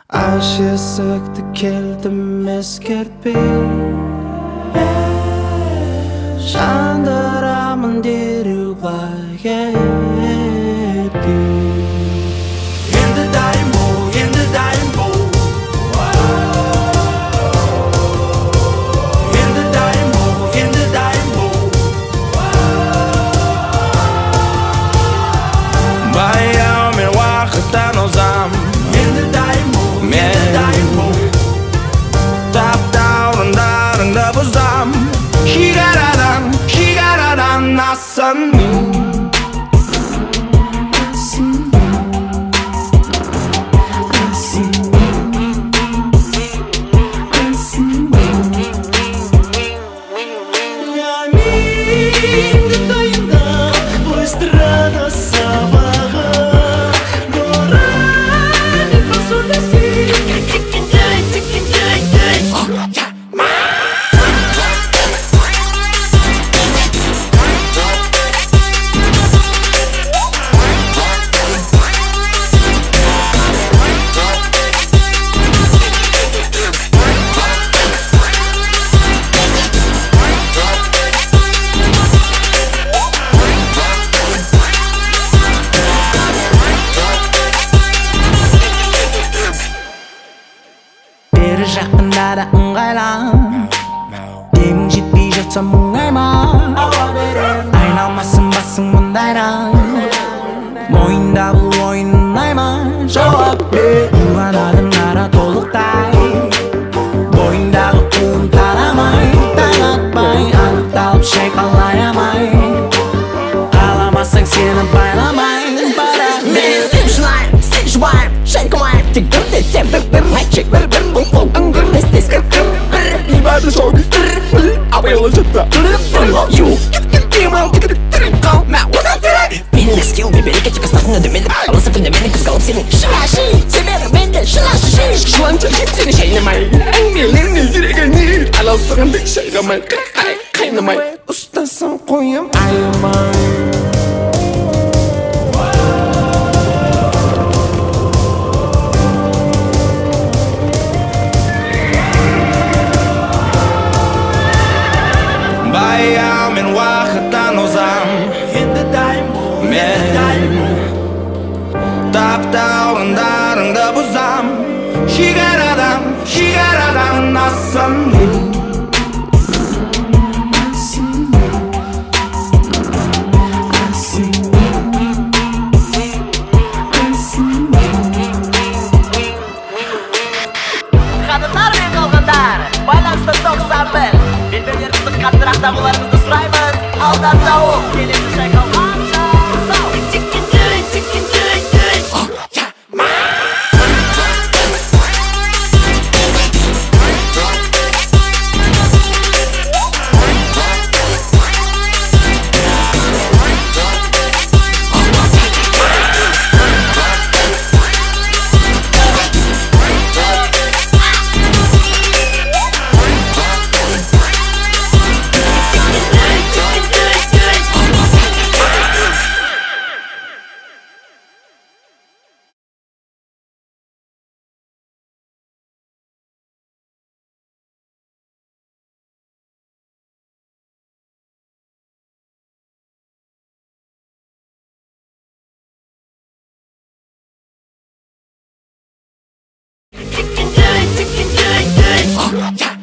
Aşıksıktı keldim eskertpey Жандарымын дереу байепті Енді дайын бол, енді дайын бол Енді дайын бол, енді дайын бол Баяу мен уақыттан озам Енді дайын бол, енді дайын бол Таптауырындарыңды бұзам Шигарадан асын жақында да ыңғайлан Дегің жетпей жатса мұңайма Айналмасын басың мұндайдан Мойында бұл ойын ұнайма Жауап бер Уғанадың ара толықтай Бойындағы уын тарамай Таң атпай анықталып шайқалай алмай Қаламасаң сені байламай Мен істеп жылайым, істеп жұбайым Шайқалайым тек бірде тек бір мәтчек бір бұл Нестес кір-кір Бәрді шоу-биз Абайлы жатта Ю Кемал қал Мә одан керек Мен әскел бебелек әтек астатында дөмеліп Алысып күнде мені күз қалып сенің Шылашы Себебі менде шылашы Жыланша жеп сені шайнамай Әңгелеріне жүрегіне Аласығынды шайғамай Қайнамай Ұстасам қойым Айымай Баяу мен уақыттан озам Енді дайын бол, енді дайын бол Таптауырындарыңды бұзам Шигарадан асын Қадырлар мен қалғандар Байланысты 91 Белбелерімізді қаттырақ табуларыңызды сұраймыз Алдан тауып келесі шайқалғанша Yeah.